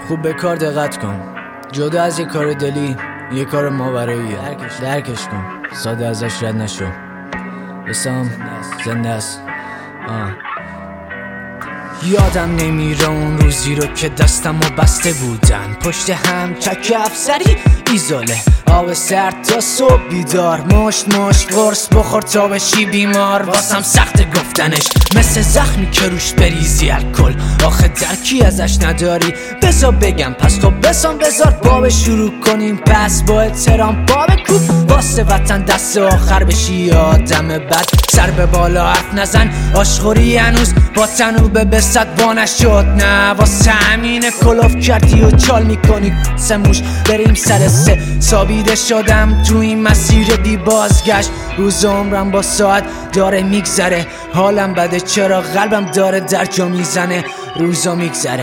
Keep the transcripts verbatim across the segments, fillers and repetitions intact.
خوب به کار دقت کن، جدا از یه کار دلی یه کار ماوراییه. درکش درکش کن، ساده ازش رد نشو. اسم زنده است. آه. یادم نمیره اون روزی رو که دستم و بسته بودن پشت هم چک افسری ایزاله، آب سرد تا صبح بیدار، مشت مشت قرص بخور تا بشی بیمار. واسم سخت گفتنش مثل زخمی که روش بریزی الکل، آخه درکی ازش نداری بذار بگم پس تو بسان بذار باب شروع کنیم پس با احترام باب کوب واسه وطن دست آخر بشی آدم بد. سر به بالا حرف نزن آشخوری هنوز با تنوبه به صد بانش شد، نه واسه همین کلوف کردی و چال میکنی سموش. بریم سر سه سابیده شدم تو این مسیر بی بازگشت، روز عمرم با ساعت داره میگذره، حالم بده چرا قلبم داره در جا میزنه، روزا میگذره.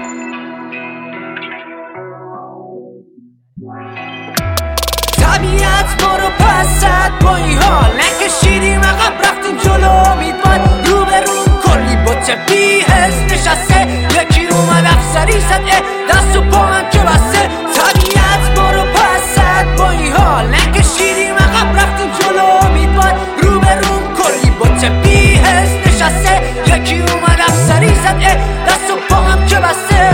طبیعت ما رو پسد با این حال نکشیدیم عقب رفتیم جلو، امیدوار رو به رو کلی بوته بی حس نشسته، یکی اومد افسری زد دست و پا هم که بسته. طبیعت ما رو پسد با این حال نکشیدیم عقب رفتیم جلو، امیدوار رو به رو کلی بوته بی حس نشسته، یکی اومد افسری زد دست و پا هم که بسته.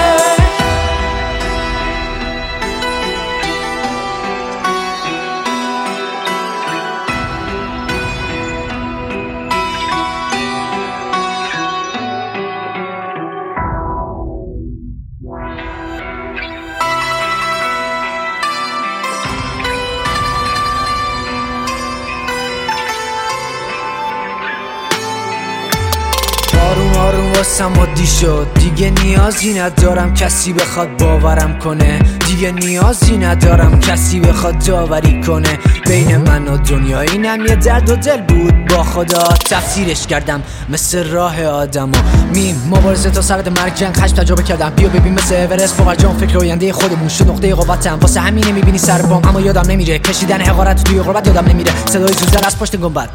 آروم آروم واسم عادی شد، دیگه نیازی ندارم کسی بخواد باورم کنه، دیگه نیازی ندارم کسی بخواد داوری کنه. بین من و دنیا اینم یه درد و دل بود با خدا، تفسیرش کردم مثل راه آدما. میم مبارزه تا سرد مرگ جنگ خشم تجربه کردم، بیا ببین مثل اورست فوق جان فکر آینده خودمون شد نقطه قوتم، واسه همینه میبینی سر بام اما یادم نمیره کشیدن حقارت توی غربت، یادم نمیره صدای زوزه از پشت گنبد.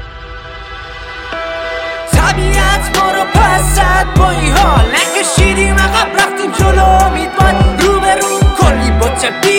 طبیعت ما رو پسد با این حال نکشیدیم عقب رفتیم جلو، امیدوار رو به رو کلی بوته بی